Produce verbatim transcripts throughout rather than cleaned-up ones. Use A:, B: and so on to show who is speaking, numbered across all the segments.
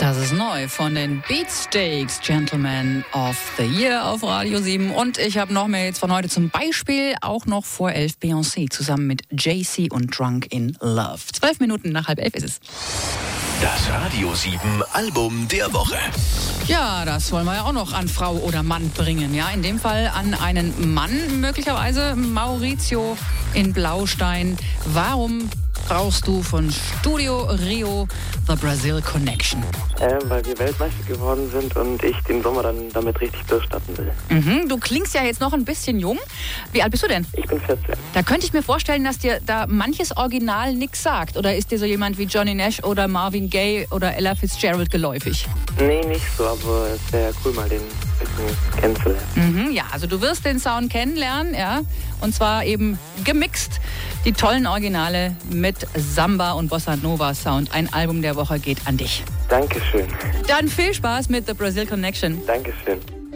A: Das ist neu von den Beatsteaks, Gentleman of the Year auf Radio sieben. Und ich habe noch mehr jetzt von heute zum Beispiel auch noch vor elf Beyoncé zusammen mit Jay-Z und Drunk in Love. Zwölf Minuten nach halb elf ist es.
B: Das Radio sieben Album der Woche.
A: Ja, das wollen wir ja auch noch an Frau oder Mann bringen. Ja, in dem Fall an einen Mann möglicherweise, Maurizio in Blaustein. Warum brauchst du von Studio Rio The Brazil Connection?
C: Äh, weil wir Weltmeister geworden sind und ich den Sommer dann damit richtig durchstarten will.
A: Mhm, du klingst ja jetzt noch ein bisschen jung. Wie alt bist du denn?
C: Ich bin vierzehn.
A: Da könnte ich mir vorstellen, dass dir da manches Original nichts sagt. Oder ist dir so jemand wie Johnny Nash oder Marvin Gaye oder Ella Fitzgerald geläufig?
C: Nee, nicht so, aber es wäre cool, mal den bisschen kennenzulernen.
A: Mhm, ja, also du wirst den Sound kennenlernen, ja. Und zwar eben gemixt. Die tollen Originale mit Samba und Bossa Nova Sound. Ein Album der Woche geht an dich.
C: Dankeschön.
A: Dann viel Spaß mit The Brazil Connection.
C: Dankeschön.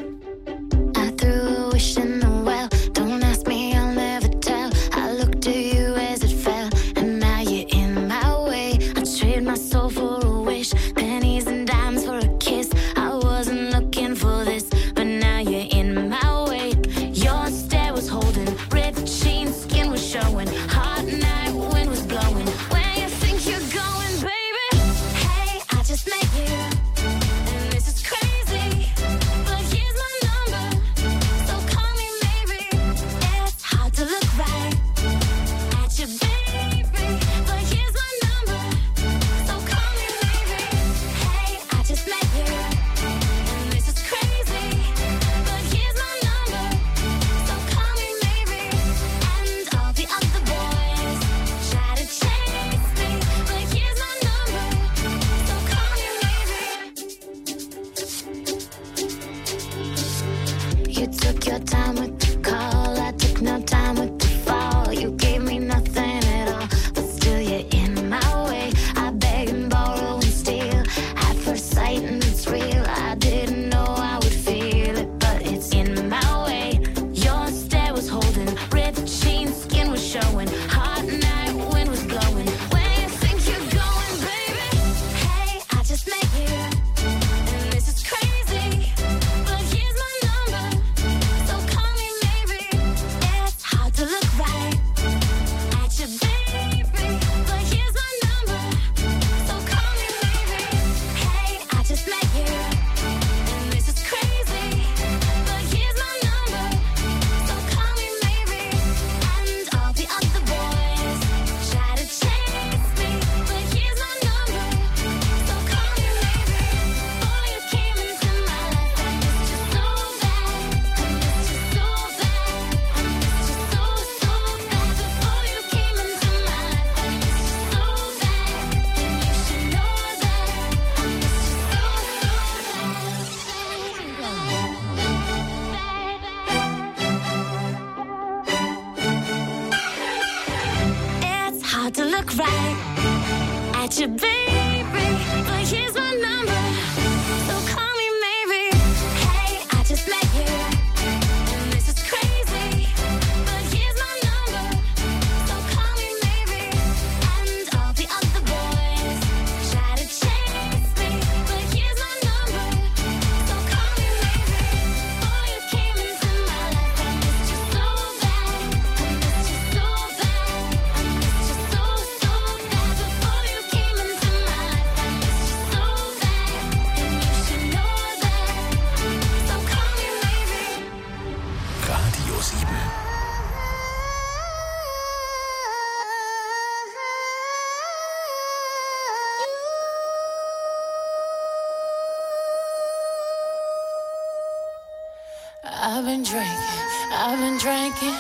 D: I've been drinking, I've been drinking.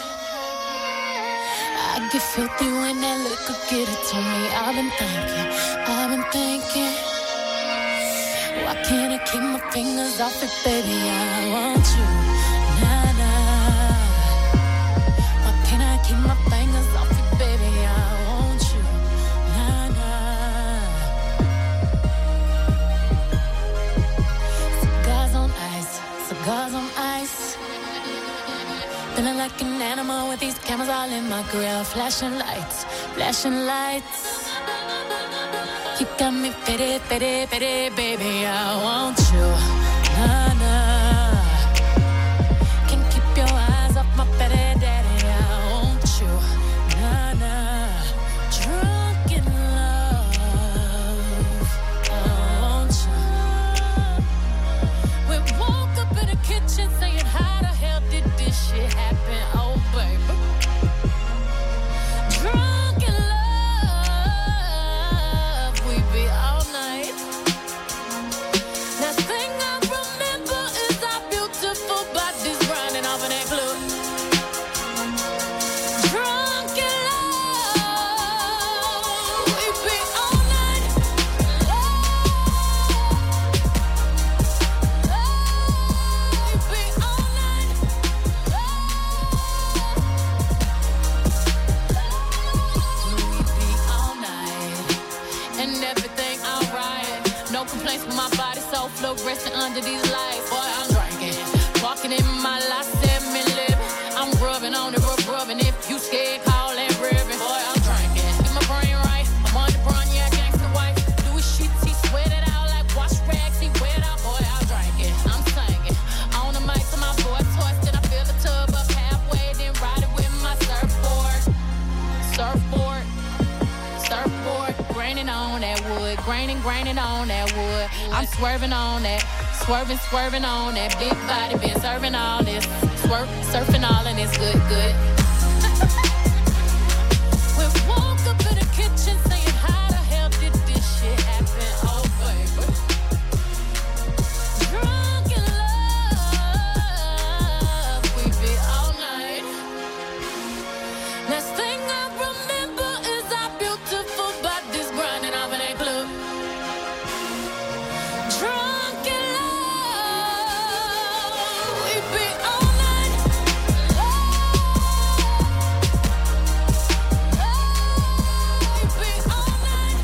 D: I get filthy when that liquor get it to me. I've been thinking, I've been thinking. Why can't I keep my fingers off it, baby? I want you, nah, nah. Why can't I keep my fingers off it, baby? I want you, nah, nah. Cigars on ice, cigars on ice. Feeling like an animal with these cameras all in my grill. Flashing lights, flashing lights. You got me pity, pity, pity, baby, I want you. Nah, nah. Can't keep your eyes off my pity, daddy, I want you. Nah, nah. Drunk in love, I want you. We woke up in the kitchen saying, how the hell did this shit happen? Oh, baby. Drunk in love, we be all night. Last thing I remember is our beautiful bodies running off in that club. Drunk in love, we be all night. Love, we be all night. We be all night. And everything alright. No complaints with my body, so fluorescent under these lights. Boy, I'm drinking, walking in my last seven living. I'm grubbing on it, rub rubbing. If you scared, call that ribbon. Boy, I'm drinking, get my brain right. I'm on the brown, yeah, gangsta white. Louis sheets, he sweat it out like wash rags. He wet out, boy, I'm drinking. I'm singing on the mic to my boy toys. Then I fill the tub up halfway, then ride it with my surfboard. Surfboard. Surfboard, graining on that wood, graining, graining on that wood. I'm swerving on that, swerving, swerving on that big body, been serving all this, swerve, surfing all and it's good, good. We woke up in the kitchen saying, how the hell did this shit happen? Oh, baby. Drunk in love, we be all night. Last thing I remember is our beautiful bodies grinding off in that club. Drunk in love, we be all night. Love, we be all night.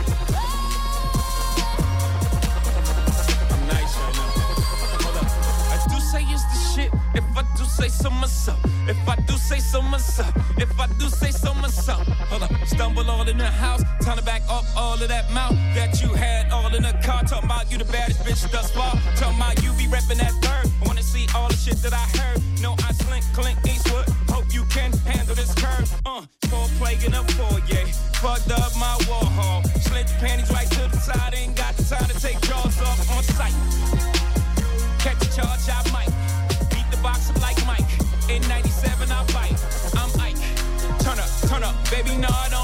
E: I'm nice right now. Hold up. I do say it's the shit. If I do say so myself. If I do say so myself. If I do say so myself. Hold up. Stumble all in the house. Time to back up all of that mouth that you had all in the car. Talking about you the baddest bitch thus far. Talking about you be reppin' that third. I wanna see all the shit that I heard. No, I slink, Clint Eastwood. Hope you can handle this curve. Uh, four plague in a foyer. Fucked up my Warhol. Slid your panties right to the side. Ain't got the time to take jaws off on sight. Catch a charge, I might. Beat the box up like Mike. In ninety-seven, I fight. I'm Ike. Turn up, turn up, baby, no, I don't.